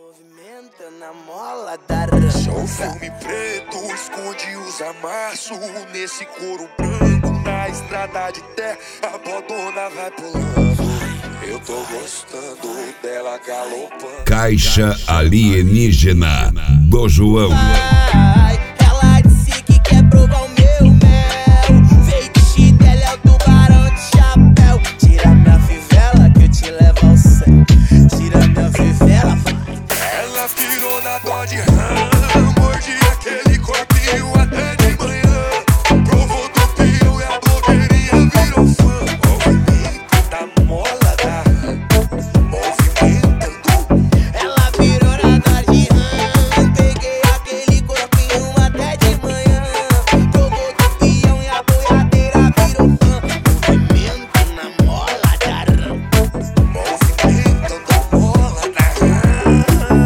Movimenta na mola da rança. Só o filme preto esconde os amassos. Nesse couro branco na estrada de terra, a bodona vai pulando. Eu tô gostando dela galopando. Caixa alienígena do João. Ela disse que quer provar o meu mel. Fetiche dela é o tubarão de chapéu. Tira minha fivela que eu te levo ao céu. Tira minha fivela, vai. Ela pirou na Dodge Ram, morde aquele corpinho até de manhã. Provou do peão e a blogueirinha virou fã. Movimento da mola da Ram, movimentando. Ela virou na Dodge Ram, peguei aquele corpinho até de manhã. Provou do peão e a boiadeira virou fã. Movimento na mola da Ram, Movimentando a mola da Ram.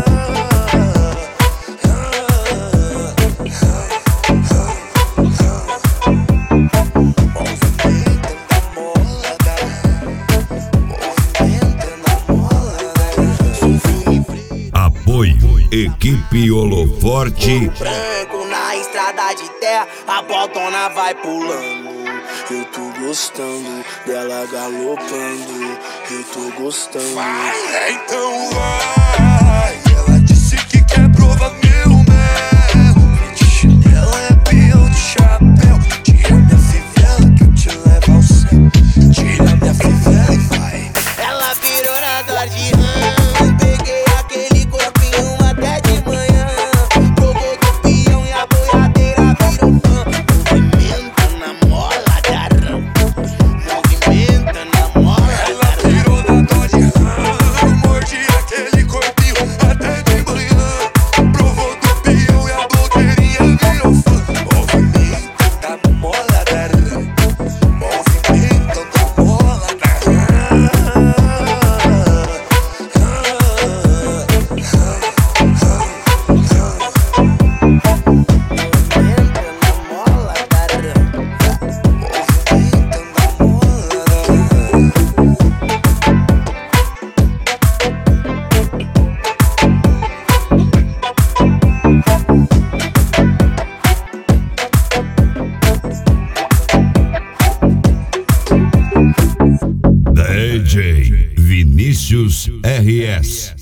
Apoio Equipe Holoforte. branco na estrada de terra, a botona vai pulando. Eu tô gostando dela galopando. Eu tô gostando. Vai, então vai. Ela disse que quer provar meu mel. O fetiche dela é peão de chapéu. Tira minha fivela que eu te levo ao céu. Tira minha fivela e vai. Ela virou na Dodge Ram, peguei aquele corpinho até de manhã. Provou do peão e a boiadeira virou fã. Movimenta na mola da Ram, movimenta na mola Ela da Ram. virou na Dodge Ram, morde aquele corpinho até de manhã. Provou do peão e a blogueirinha virou fã. Movimento da mola da Ram, movimento da mola da Ram. DJ Vinícius RS.